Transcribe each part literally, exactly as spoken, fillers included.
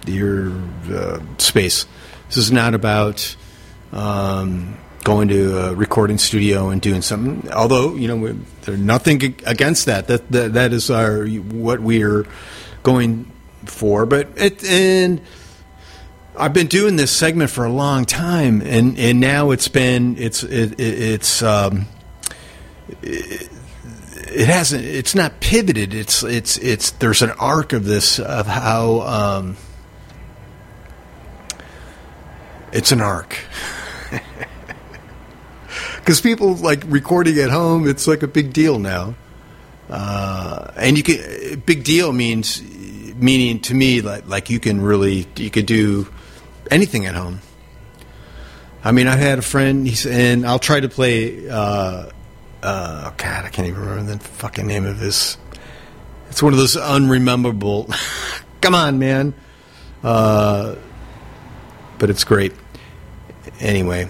your uh, space. This is not about um, going to a recording studio and doing something. Although, you know, there's nothing against that. That that, that is our what we are going for. But it, and I've been doing this segment for a long time, and, and now it's been it's it, it, it's um, it, it hasn't it's not pivoted. It's it's it's there's an arc of this of how um, it's an arc. Because people like recording at home, it's like a big deal now, uh, and you can big deal means meaning to me like like you can really you could do anything at home. I mean, I had a friend, he's, and I'll try to play. Uh, uh, oh God, I can't even remember the fucking name of this. It's one of those unrememberable. Come on, man. Uh, but it's great. Anyway.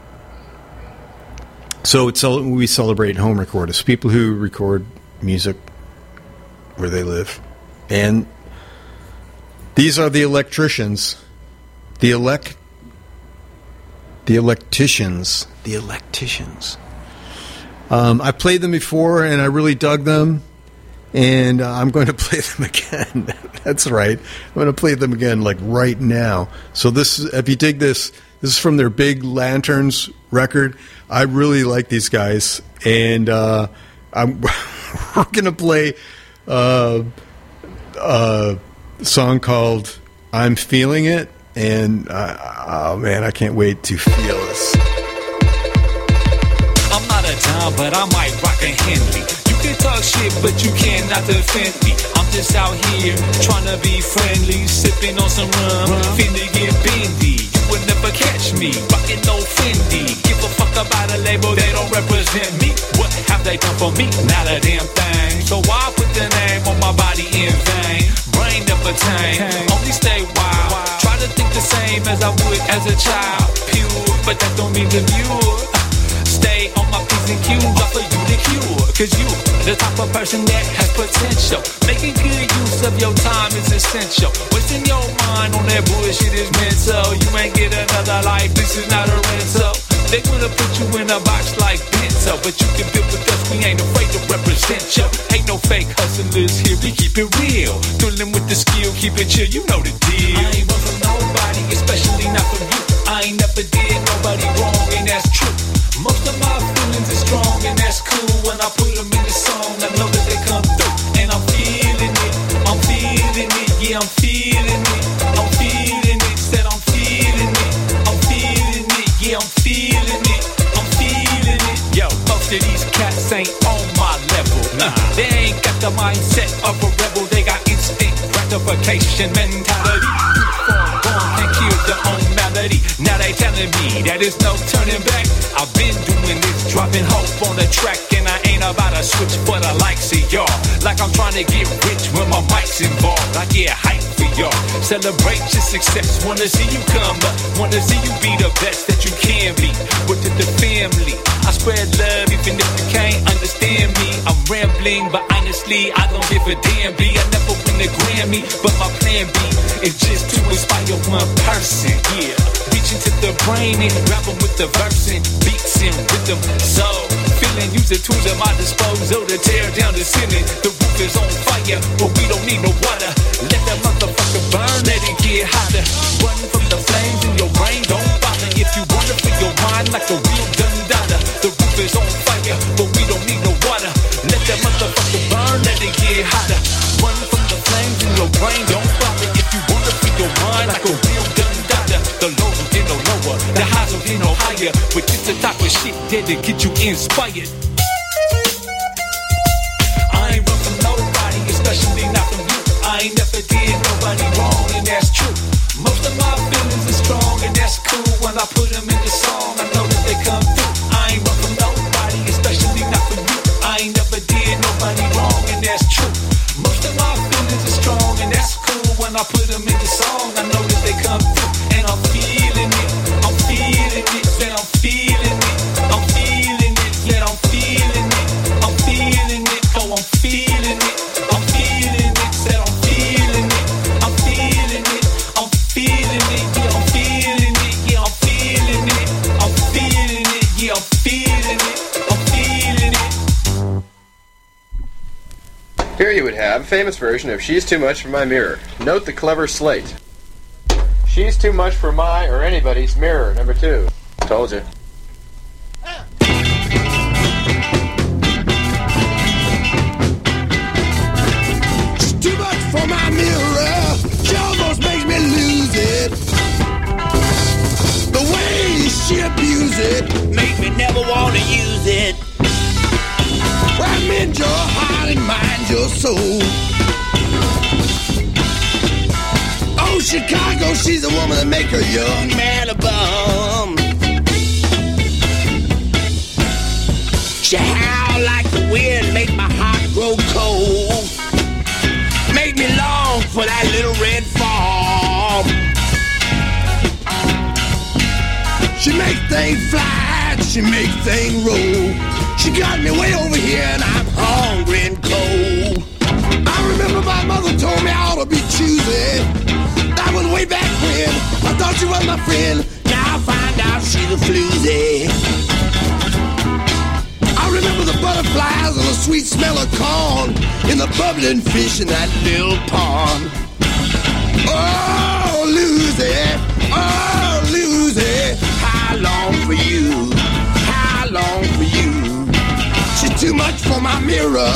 So it's we celebrate home recordists, people who record music where they live, and these are the electricians, the elect, the electricians, the electricians. Um, I played them before, and I really dug them, and uh, I'm going to play them again. That's right, I'm going to play them again, like right now. So this, if you dig this. This is from their Big Lanterns record. I really like these guys, and uh, I'm we're gonna play uh, a song called "I'm Feeling It," and uh, oh man, I can't wait to feel this. I'm not a Tom, but I might rock a Henley. You can talk shit, but you cannot defend me. I'm just out here trying to be friendly, sipping on some rum, finna get bendy. You will never catch me, rockin' no Fendi. Give a fuck about a label, they don't represent me. What have they done for me? Not a damn thing. So why put the name on my body in vain? Brain never tame, only stay wild. Try to think the same as I would as a child. Pure, but that don't mean demure. Stay on my P's and Q's, offer you the cure. Cause you, the type of person that has potential. Making good use of your time is essential. Wasting your mind on that bullshit is mental. You ain't get another life, this is not a rental. They wanna put you in a box like Bento, but you can build with us, we ain't afraid to represent you. Ain't no fake hustlers here, we keep it real. Thrilling with the skill, keep it chill, you know the deal. I ain't run from nobody, especially not from you. I ain't never did nobody wrong, and that's true. Most of my feelings are strong, and that's cool. When I put them in the song, I know that they come through. And I'm feeling it, I'm feeling it, yeah, I'm feeling it. I'm feeling it, said I'm feeling it. I'm feeling it, yeah, I'm feeling it. I'm feeling it. Yo, most of these cats ain't on my level. Nah, they ain't got the mindset of a rebel. They got instant gratification mentality. Can't kill their own melody. Now they telling me that there's no turning back. I've been doing this, dropping hope on the track, and I ain't about to switch for the likes of y'all. Like I'm trying to get rich when my mic's involved. I get hype for y'all. Celebrate your success. Wanna see you come up. Wanna see you be the best that you can be. With the family, I spread love even if you can't understand me. I'm rambling, but honestly, I don't give a damn. B, I never win a Grammy, but my plan B is just to inspire one person. Yeah, reaching to the brain and grab them with the verse and beats and rhythm. So, feeling use the tools at my disposal to tear down the ceiling. The roof is on fire, but we don't need no water. Let that motherfucker burn, let it get hotter. Run from the flames in your brain, don't bother. If you wanna free your mind like a real Dundada. The roof is on fire, but we don't need no water. Let that motherfucker burn, let it get hotter. Run from the flames in your brain, don't bother. If you wanna free your mind like a real Dundada. The lows will get no lower, the highs will get no higher. But it's the type of shit there to get you inspired. I ain't run from nobody, especially not from you. I ain't never did nobody wrong, and that's true. Most of my feelings are strong, and that's cool. When I put them in the song, I know that they come through. I ain't run from nobody, especially not from you. I ain't never did nobody wrong, and that's true. Most of my feelings are strong, and that's cool. When I put them in the song, I know that they come through. And I'm feeling it, I'm feeling it, said I'm feeling it, I'm feeling it, said I'm feeling it. famous version of She's Too Much for My Mirror. Note the clever slate. She's too much for my or anybody's mirror, number two. Told you. She's too much for my mirror. She almost makes me lose it. The way she abuse it make me never want to use it. I'm in your heart and mind, your soul. Oh, Chicago, she's a woman that make a young man a bum. She howl like the wind, make my heart grow cold. Make me long for that little red farm. She make things fly, she make things roll. She got me way over here and I'm hungry and cold. I remember my mother told me I ought to be choosy. That was way back when. I thought she was my friend. Now I find out she's a floozy. I remember the butterflies and the sweet smell of corn in the bubbling fish in that little pond. Oh, Lucy, oh, Lucy, how long for you? How long for you? She's too much for my mirror.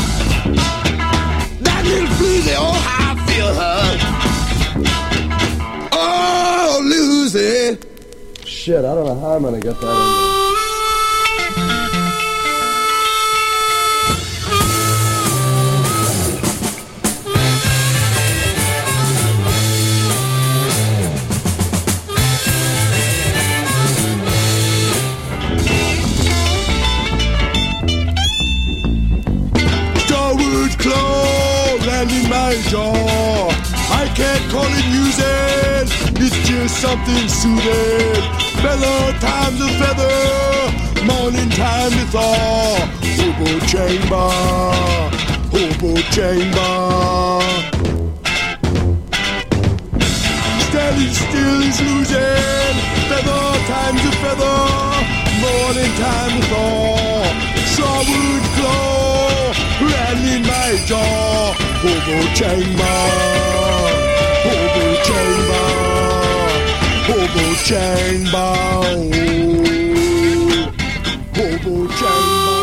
That little floozy, oh, how I feel her. Oh, Lucy. Shit, I don't know how I'm gonna get that in there. In my jaw, I can't call it music, it's just something suited. Feather time's a feather, morning time to thaw. Hobo chamber, hobo chamber. Standing still is losing, feather time's a feather, morning time to thaw. Sawwood claw, rattling my jaw. Hobo chamber, hobo chamber, hobo chamber, hobo chamber.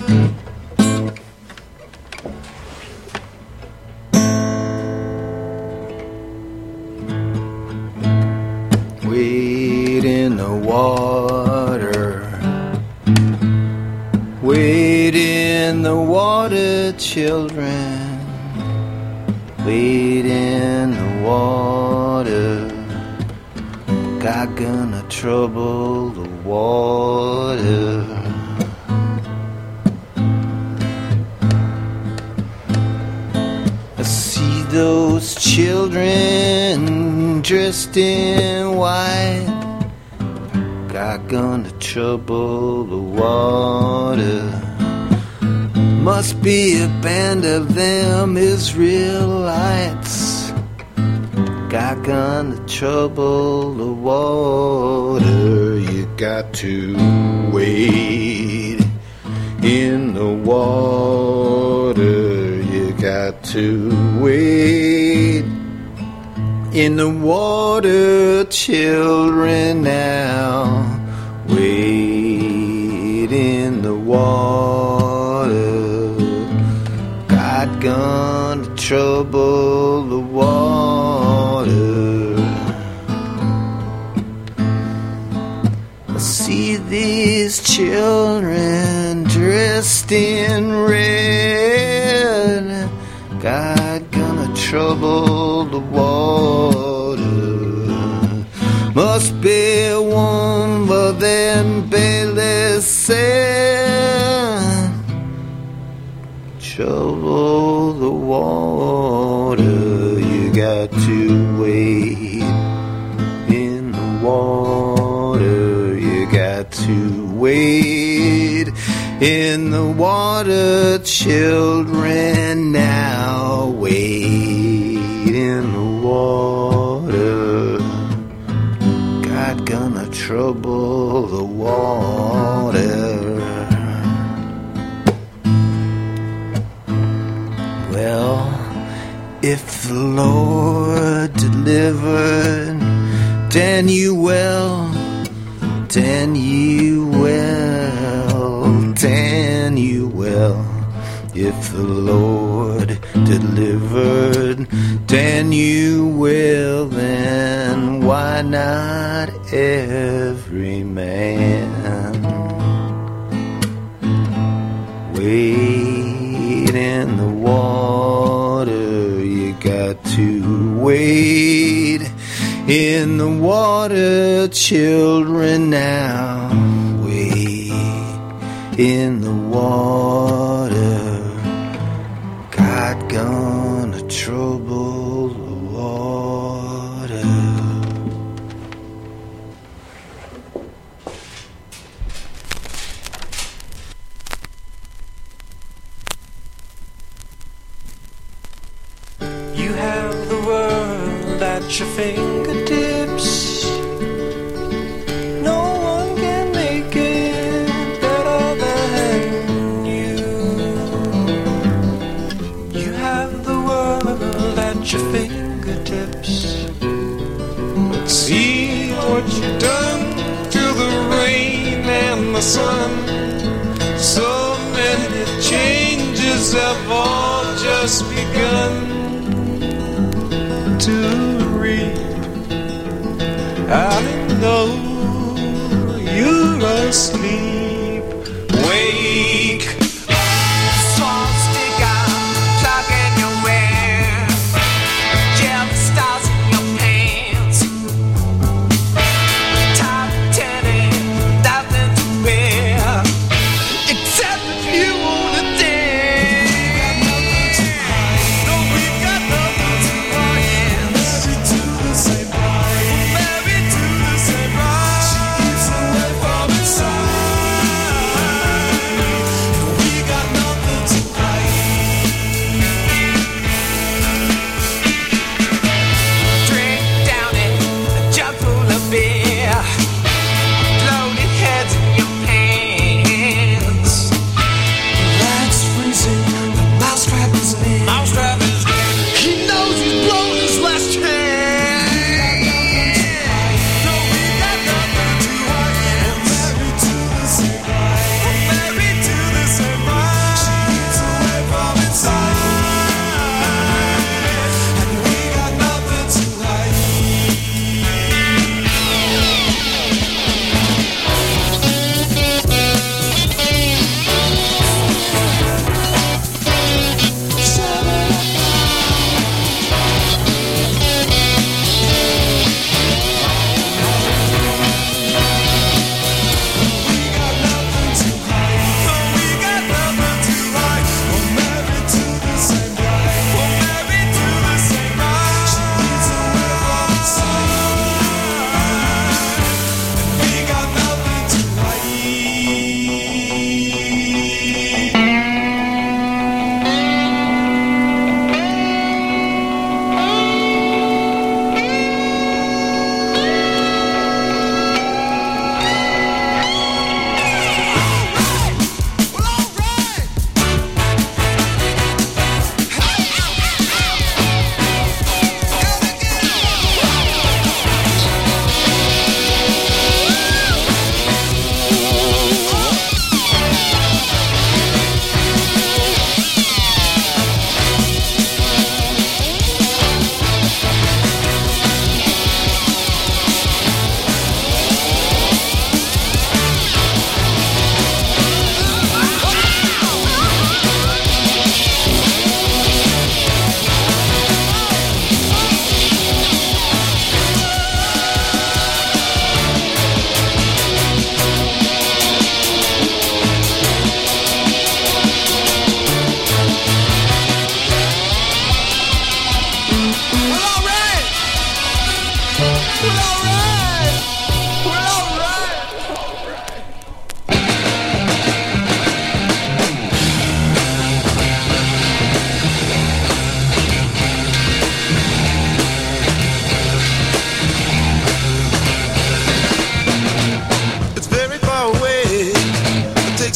Wade in the water, wade in the water, children, wade in the water. God gonna trouble the water. I see those children dressed in white. God gonna trouble the water. Must be a band of them Israelites. God gonna trouble the water. You got to wade in the water. You got to wade in the water, children, now. Wade in the water. God gonna trouble the water. I see these children dressed in red. God gonna trouble the water. Must be one, but then Bailey said, trouble the water. You got to wade in the water. You got to wade in the water, children, now. Wade in the water. God gonna trouble the water. Well, if the Lord delivered Daniel, Daniel, Daniel, if the Lord delivered Daniel, then why not every man? Wade in the water. You got to wade in the water, children, now. Wade in the water. God gonna trouble the water. You have the world at your fingertips. No one can make it better than you. You have the world at your fingertips. But see what you've done to the rain and the sun. So many changes have all just begun to read. I know you're asleep. Wake. Swastika plug in your wear. Gem stars in your pants. Top ten, nothing to wear except if you wanna dance. No, we got nothing to hide. Married to the same bride. Married to the same bride. She keeps away from inside.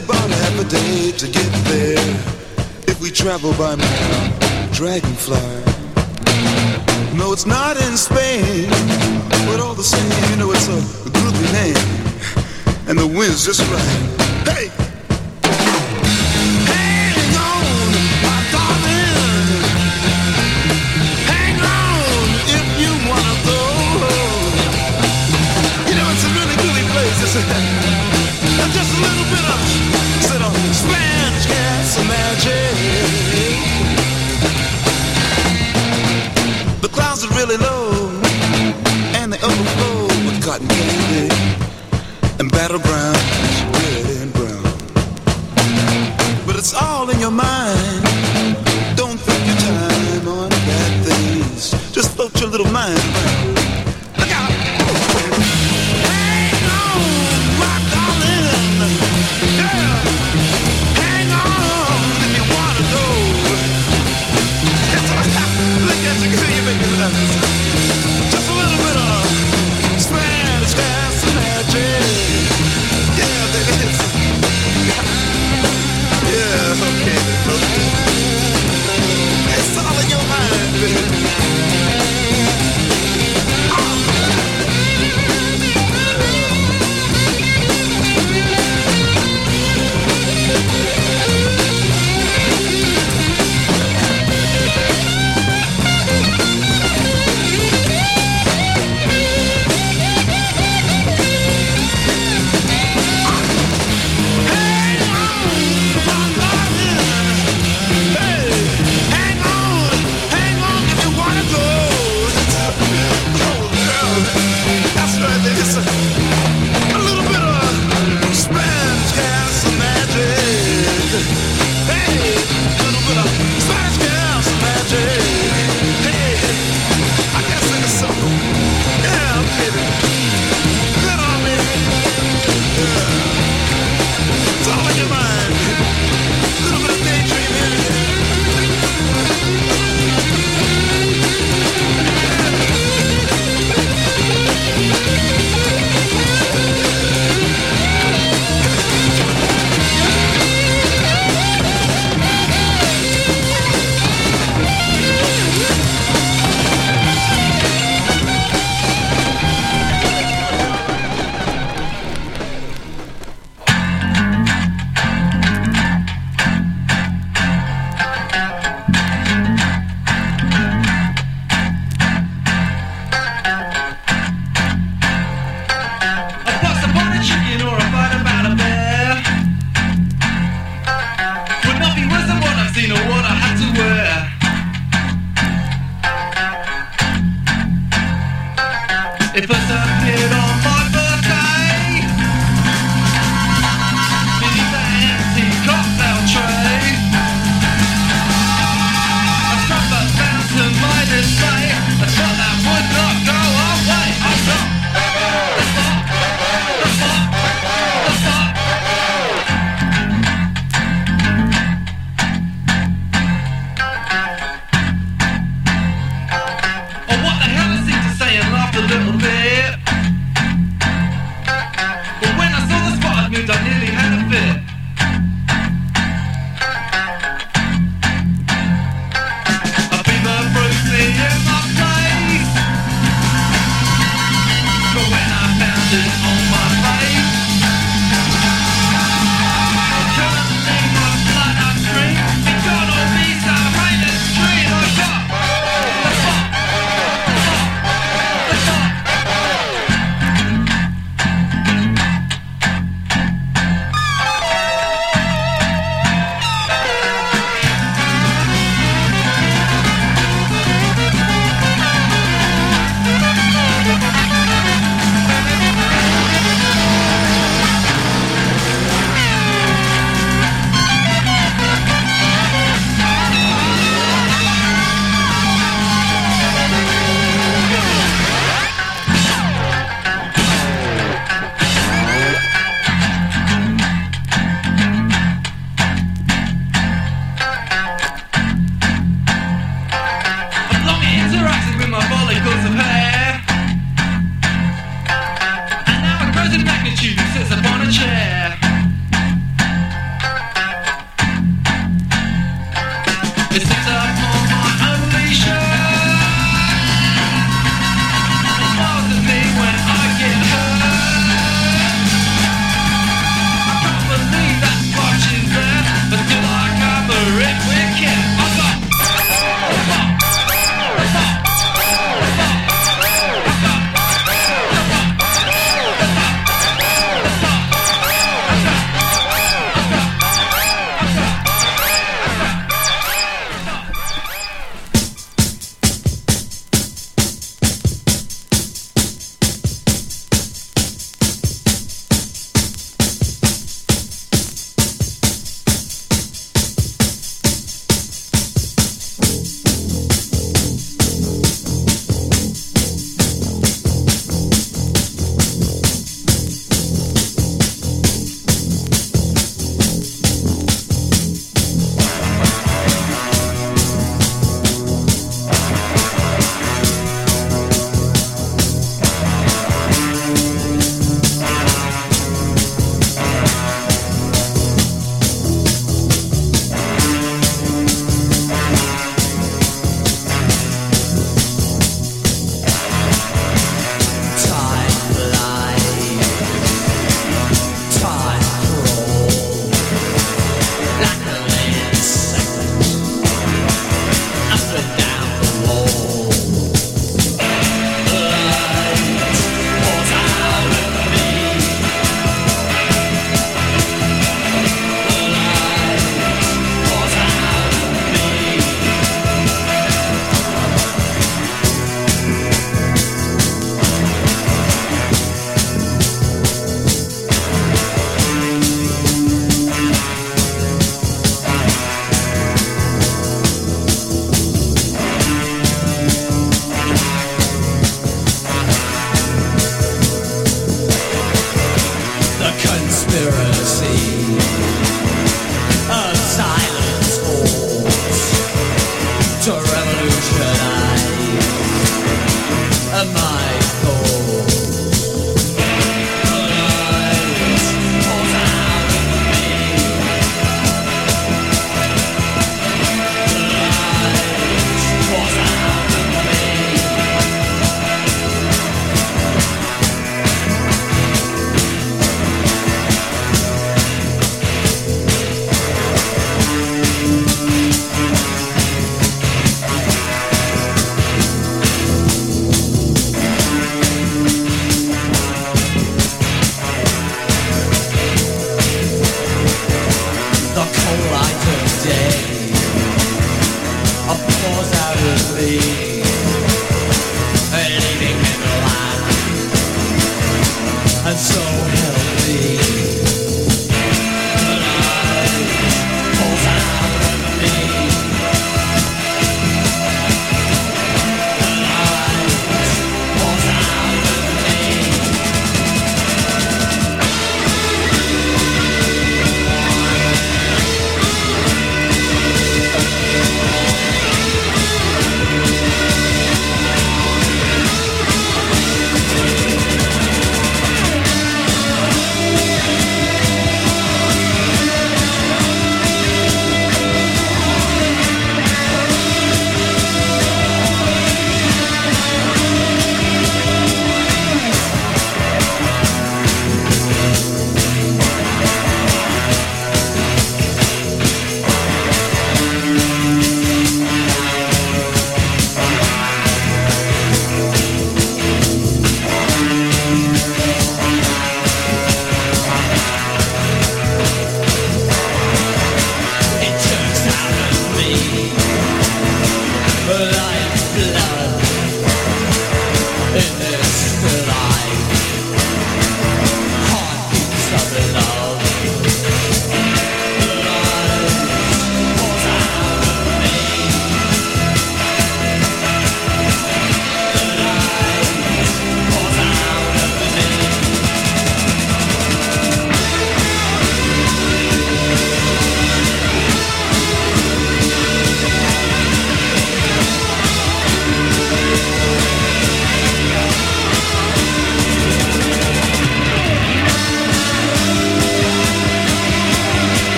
about half a day to get there. If we travel by Dragonfly. No, it's not in Spain, but all the same, you know, it's a groovy name, and the wind's just right. Hey! Hang on, my darling. Hang on if you wanna go. You know, it's a really groovy place. It's a, just a little bit of, sort of Spanish gas magic. The clouds are really low, and they overflow with cotton candy and battlegrounds, red and brown. But it's all in your mind. Don't think your time on bad things. Just float your little mind around. Look out! Hang on, my darling. Yeah. Hang on if you wanna go. Look at you, you make me laugh. Just a little bit of Spanish gas magic. Yeah, baby. Yeah, okay, okay. It's all in your mind, baby.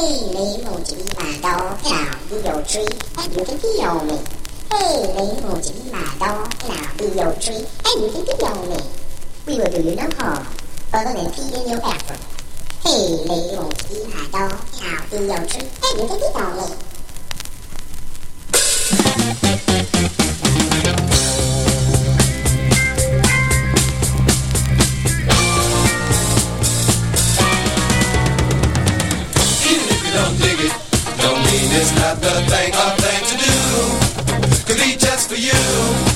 Hey, me, won't you be my dog? And I'll be your tree, and you can pee on me. Hey, me, won't you be my dog? And I'll be your tree, and you can pee on me. We will do you no harm, other than pee in your bathroom. Hey, lady, won't you be my dog? And I'll be your tree, and you can pee on me. It's not the thing or thing to do. Could be just for you.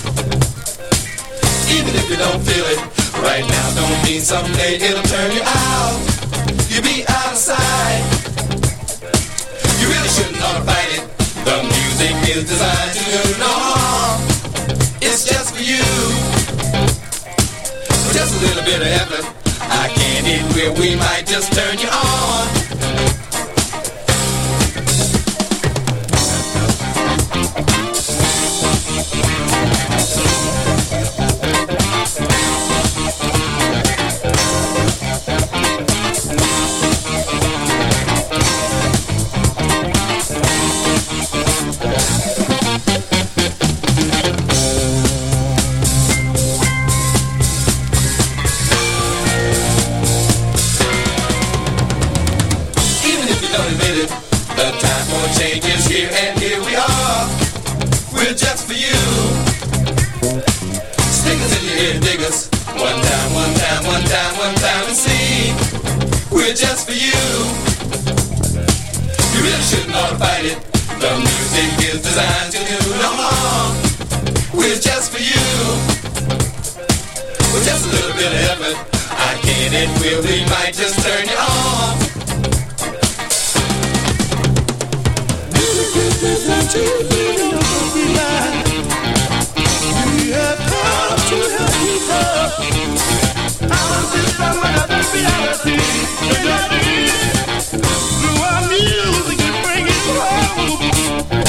Even if you don't feel it right now, don't mean someday it'll turn you out. You'll be out of sight. You really shouldn't ought to fight it. The music is designed to do no harm. It's just for you. Just a little bit of effort. I can't eat where we might just turn you on. Changes here and here we are. We're just for you. Stickers in your ear, diggers. One time, one time, one time, one time and see. We're just for you. You really shouldn't ought to fight it. The music is designed to do no harm. We're just for you. With just a little bit of effort, I can't it will we might just turn you on. To be no lie. We have come to help people. I'm just from another reality. Through our music and bring it home.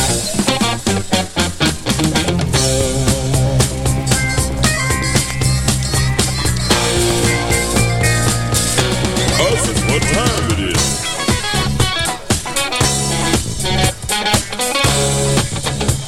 This is what time it is.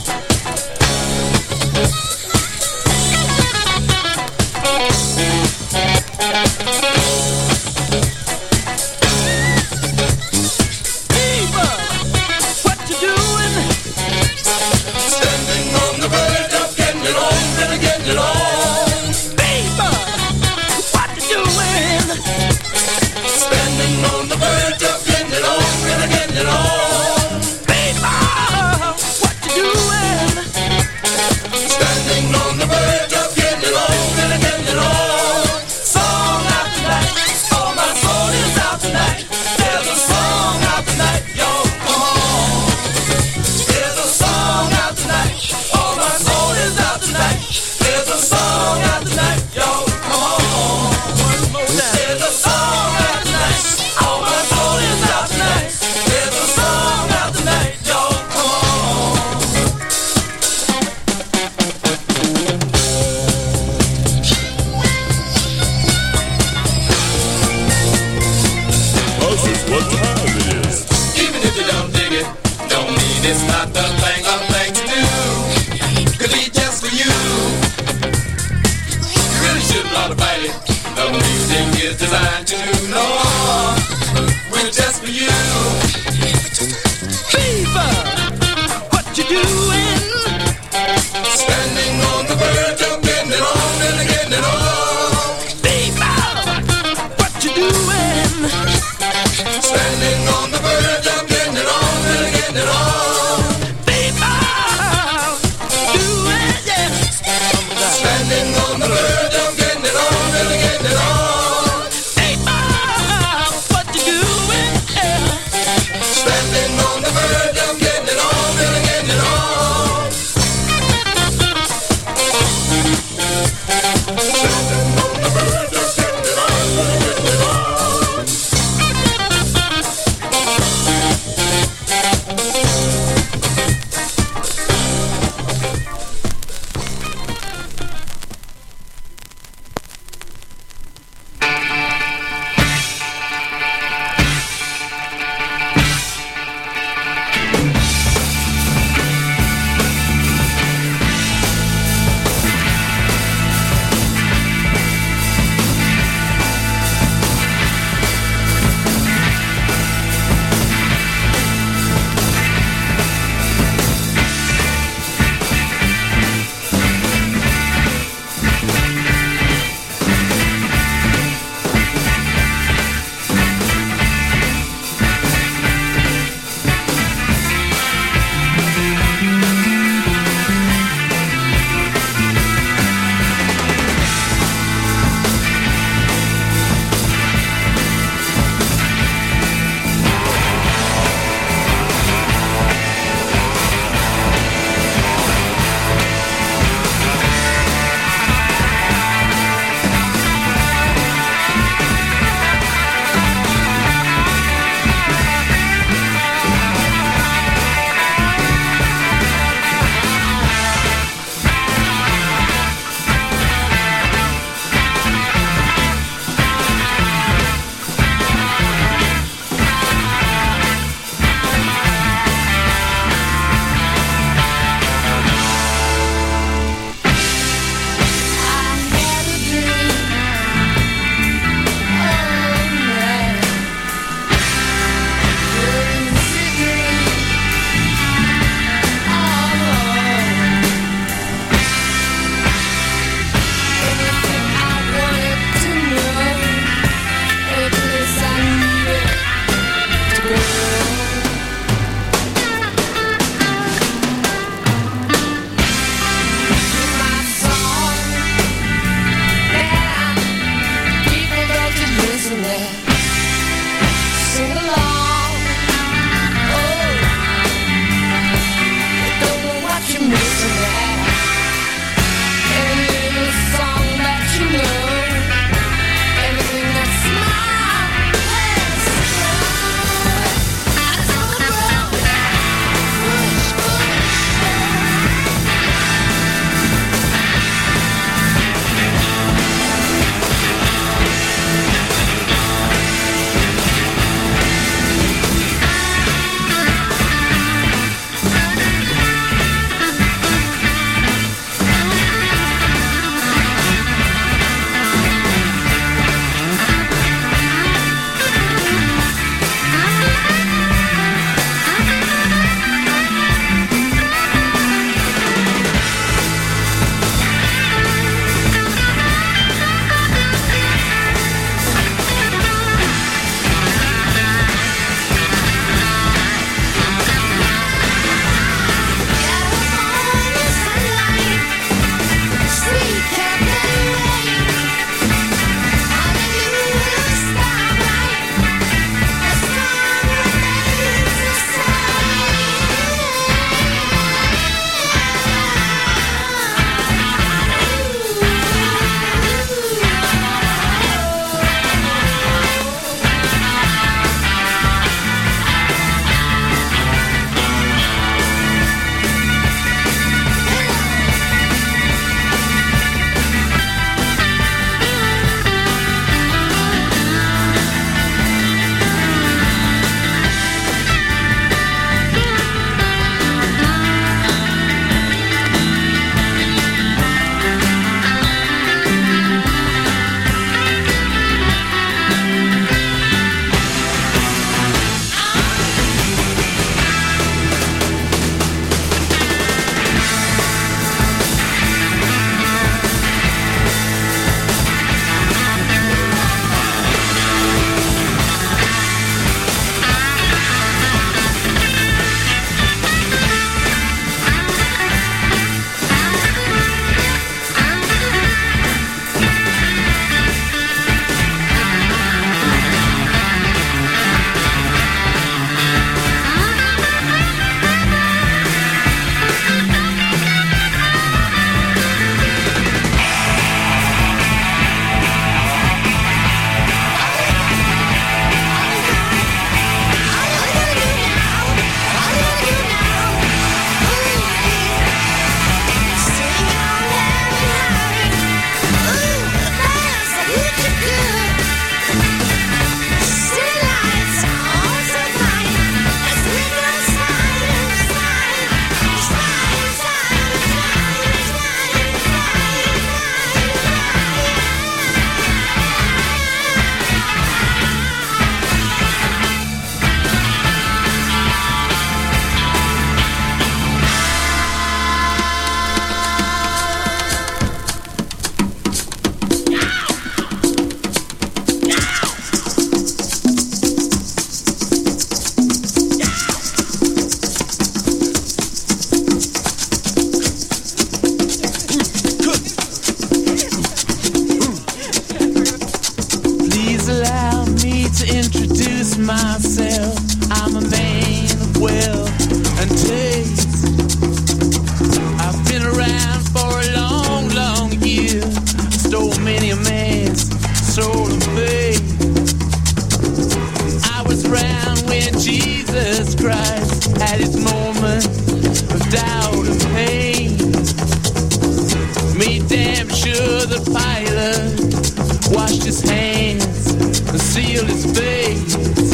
pilot washed his hands and sealed his face.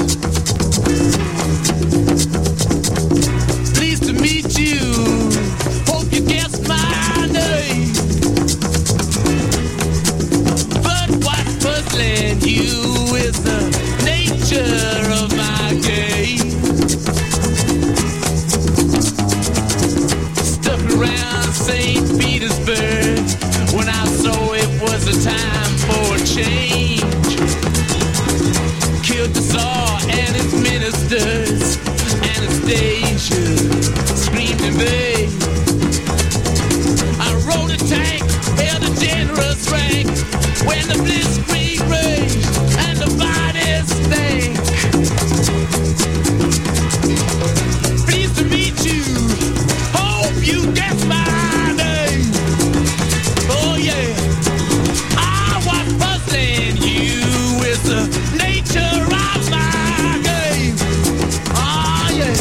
Pleased to meet you. Hope you guessed my name. But what's puzzling you is the nature of my game. Stuck around Saint Petersburg when I saw it was a time for a change. Killed the Tsar and his ministers. Anastasia screamed in vain. I rode a tank, held a generous rank when the blitzkrieg raged and the bodies stank. Pleased to meet you. Hope you guess my name. Oh yeah. I was puzzling you with the nature of my game. Oh yeah.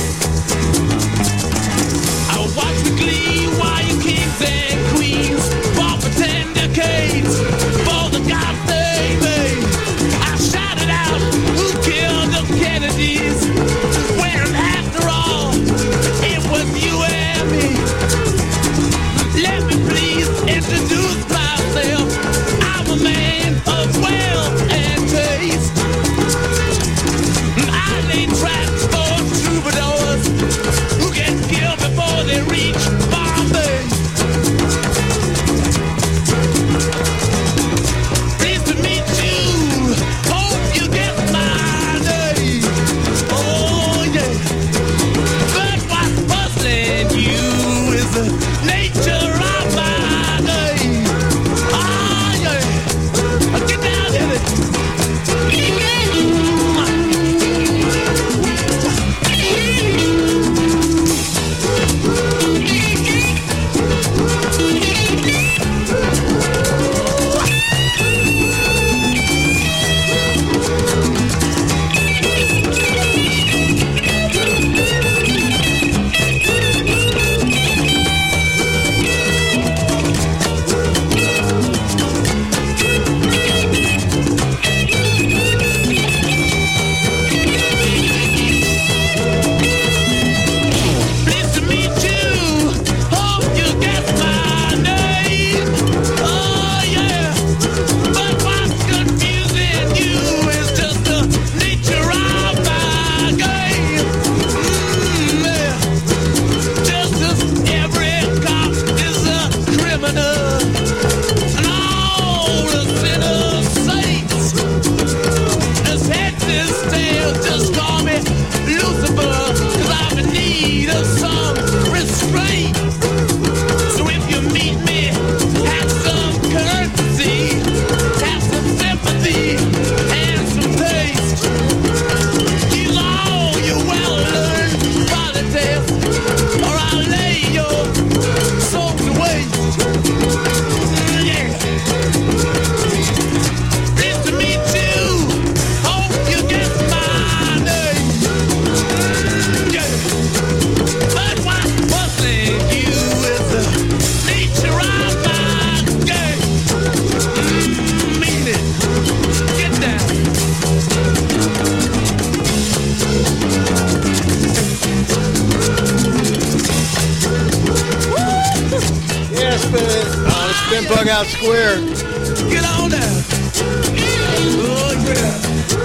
I watch with glee while you kings and queens fought for ten decades for the God they made. I shouted out, who killed the Kennedys? When after all, it was you and me. Let me please introduce myself. I'm a man of wealth and taste. I lay traps for troubadours who get killed before they reach Bombay. Pleased to meet you. Hope you get my name. Oh yeah. But what's puzzling you is the nature of my name. Ah yeah. Get down in it. Pleased to meet you. Hope you get my name. Oh yeah. But what's confusing you is just the nature of my game. Mm, yeah. Just as every cop is a criminal and all the sinners saints. As heads is tails, just call me Lucifer, 'cause I'm in need of some restraint. So if you meet me, have some courtesy, have some sympathy, and some taste. Use all your well-learned politics, or I'll lay your soul to waste. Yeah. Pleased to meet you. Hope you get my name. Yeah. But what's puzzling you is the nature of my game. Mm, mean it. Get down. Yeah, spin on a spin bug out square. Get on down. Oh yeah.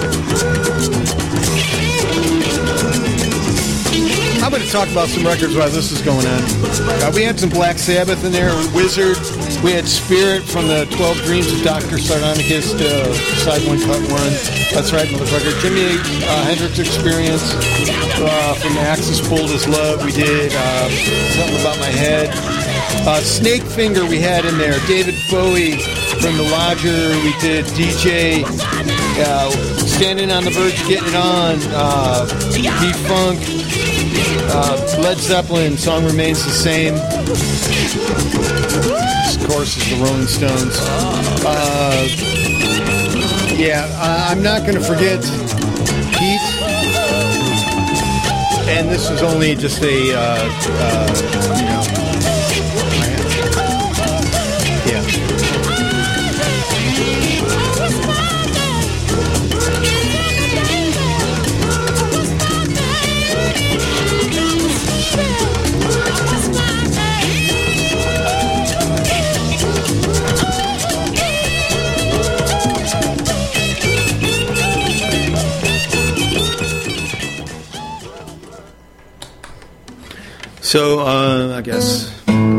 I'm going to talk about some records while this is going on. Uh, we had some Black Sabbath in there, Wizard. We had Spirit from the twelve Dreams of Doctor Sardonicus, uh, Side One, Cut One. That's right, motherfucker. Jimi uh, Hendrix Experience uh, from Axis Pulled His Love. We did uh, Something About My Head. Uh, Snake Finger we had in there. David Bowie from The Lodger. We did D J uh, Standing on the Verge, Getting It On. Uh, P-Funk. Uh, Led Zeppelin, Song Remains the Same. This, of course, is the Rolling Stones. Uh, yeah, uh, I'm not going to forget Pete. And this was only just a, uh, uh, you know, yeah. So, uh, I guess.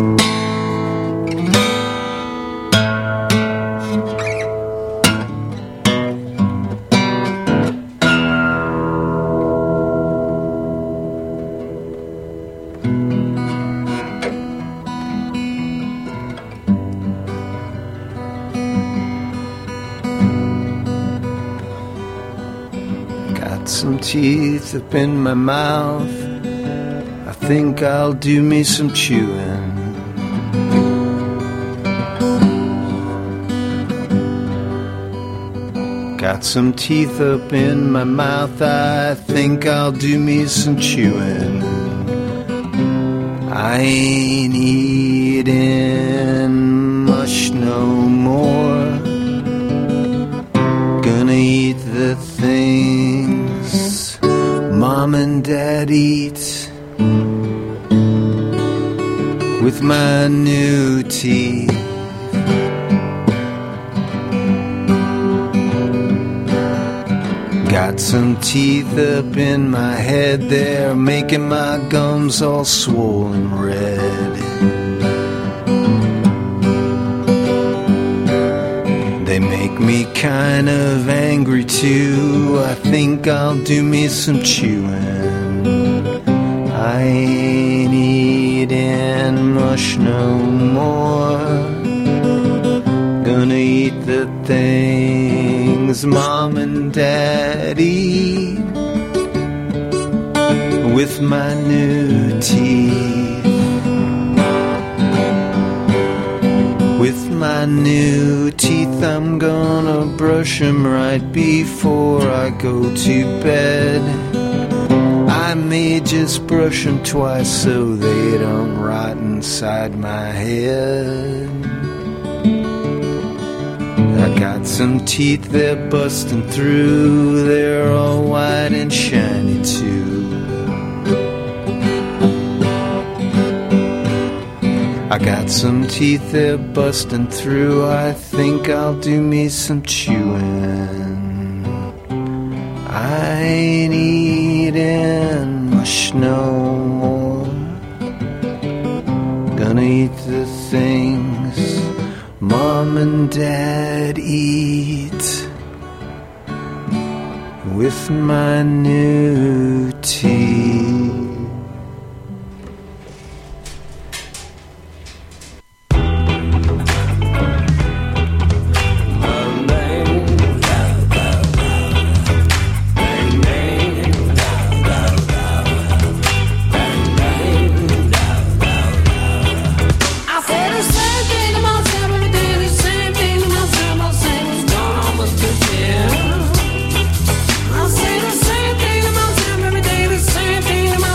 Got some teeth up in my mouth. I think I'll do me some chewing. Got some teeth up in my mouth. I think I'll do me some chewing. I ain't eating much no more. Gonna eat the things Mom and Dad eat with my new teeth. Got some teeth up in my head, they're making my gums all swollen red. They make me kind of angry too. I think I'll do me some chewing. I ain't eating much no more. Gonna eat the things Mom and Dad eat with my new teeth. With my new teeth, I'm gonna brush them right before I go to bed. I may just brush them twice so they don't rot inside my head. I got some teeth, they're busting through, they're all white and shiny too. I got some teeth, they're busting through, I think I'll do me some chewing. I ain't eating much no more. Gonna eat the things Mom and Dad eat with my new teeth. I say the same thing to myself every day, the same thing to myself.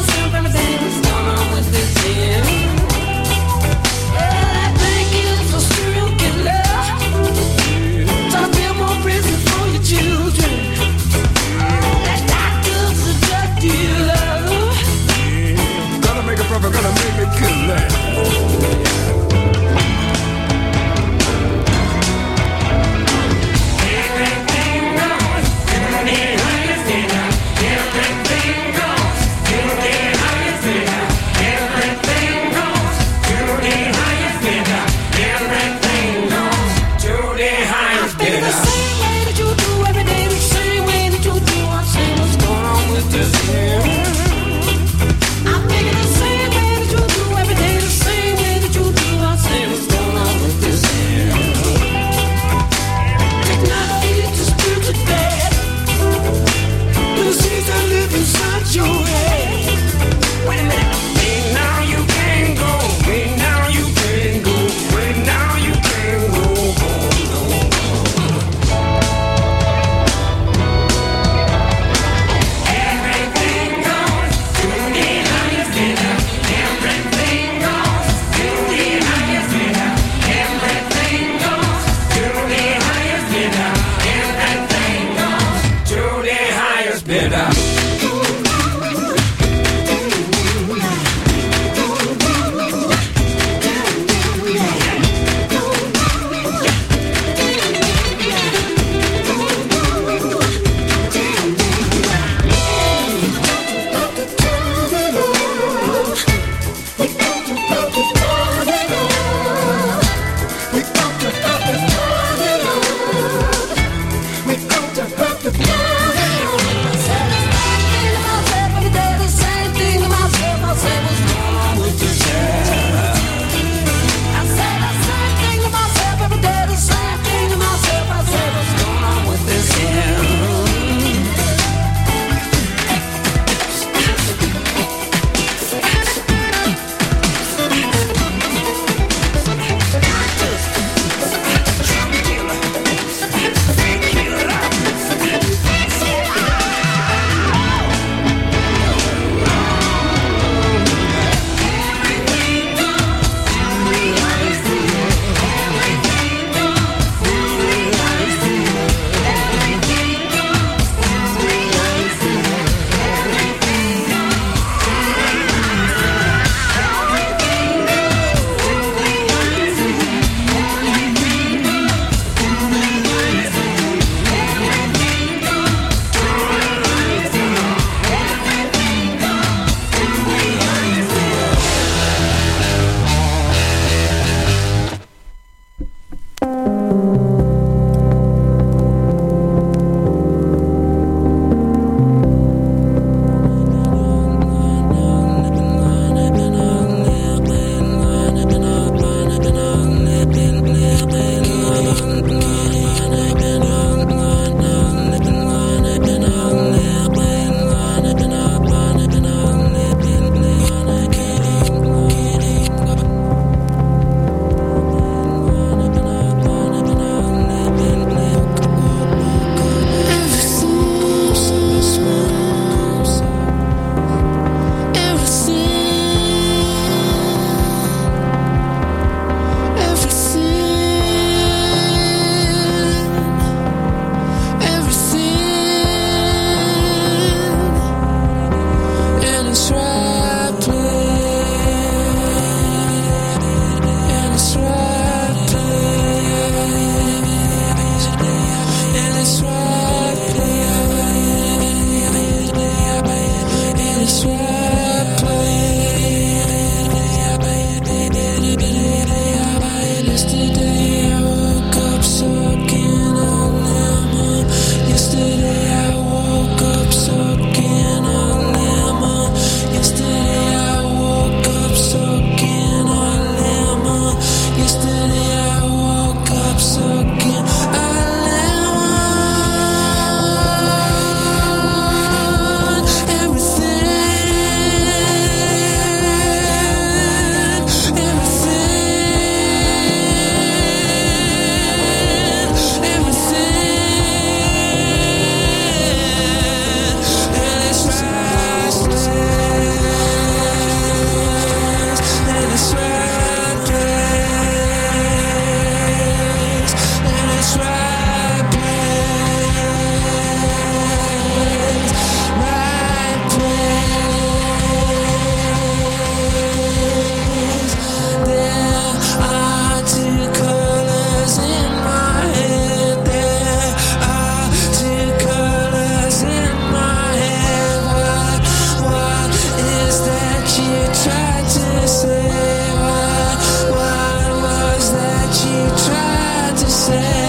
to say.